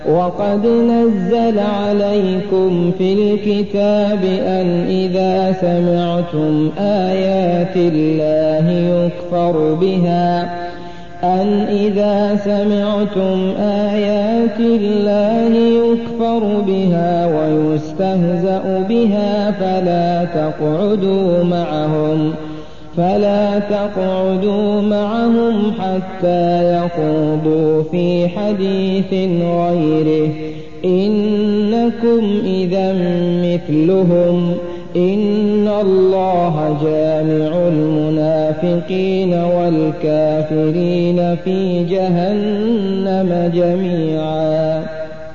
وقد نزل عليكم في الكتاب أن إذا سمعتم آيات الله يكفر بها ويستهزأ بها فلا تقعدوا معهم حتى يخوضوا في حديث غيره إنكم إذا مثلهم إن الله جامع المنافقين والكافرين في جهنم جميعا.